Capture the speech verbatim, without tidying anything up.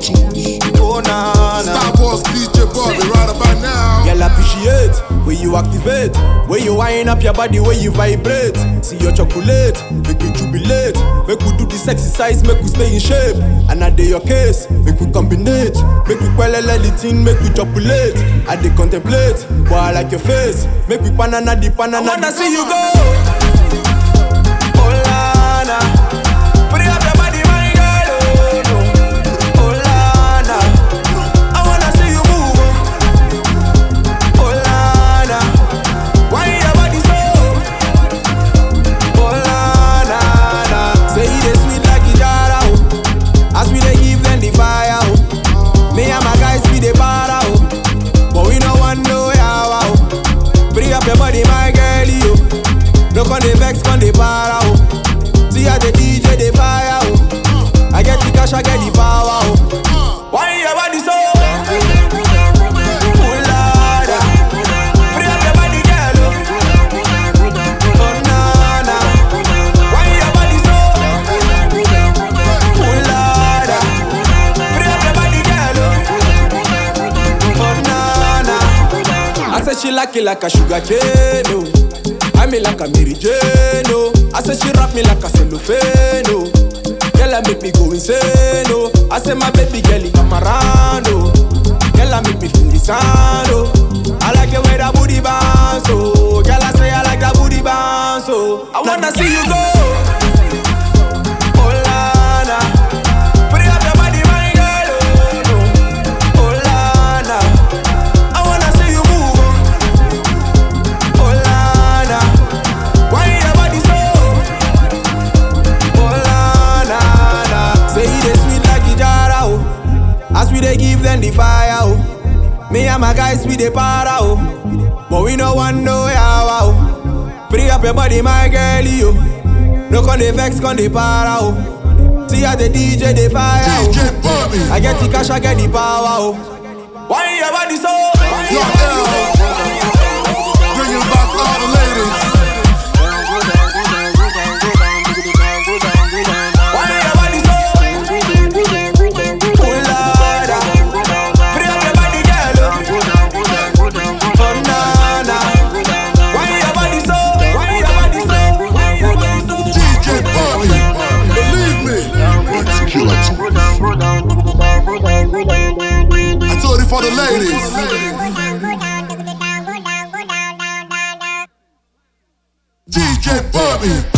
Oh na na. Star Boss D J Bobby right about now. Girl appreciate when you activate, when you wind up your body, when you vibrate. See your chocolate, make you jubilate. Make we do this exercise, make we stay in shape. And I day your case, make we combinate. Make we qualele the thing, make we chopulate. I dey contemplate, boy I like your face. Make we banana the banana. I wanna see you go. Oh la na, put it up your body, my girl. Oh no. Oh la na, I wanna see you move. Oh la na, why your body so? Oh la na na, say it is sweet like Ijara oh. As we dey give them the fire oh. Me and my guys we dey para oh. But we no want no yawa oh. Free up your body my girlie oh. No con dey vex, con dey para oh. See how the D J dey fire oh. I get the cash, I get the power oh. Why your body so? Oh Lord, free up your body girl oh. Oh na na, why your body so? Oh Lord, free up your body girl oh. Oh na na, I said she like it like a sugar cane oh. I me like a Mary Jane, oh. I said she rap me like a cellophane, oh. Girl, I make me go insane, oh. I said my baby girl, come around, oh. Girl, I make me feel the sound, oh. I like the way that booty bounce, oh. Girl, I say I like that booty bounce, oh. I wanna see you go. Oh la na, put it up your body, my girl, oh no. Oh la na, I wanna see you move, oh. Oh la na, why your body so? Oh la na na, say it is sweet like Ijara oh. As we dey give them the fire oh. Me and my guys we dey para oh. But we no want no yawa oh. Free up your body my girlie oh. No con dey vex, con dey para oh. See how the D J dey fire oh. D J Bobby. I get the cash, I get the power oh. Why your body so? Yo, L. Bringing back all the ladies. Why your body so? Oh Lord, free up your body girl oh. Oh na na, why your body so? Why your body so? Why your body so? D J Bobby, believe me. I told it for the ladies. D J Bobby.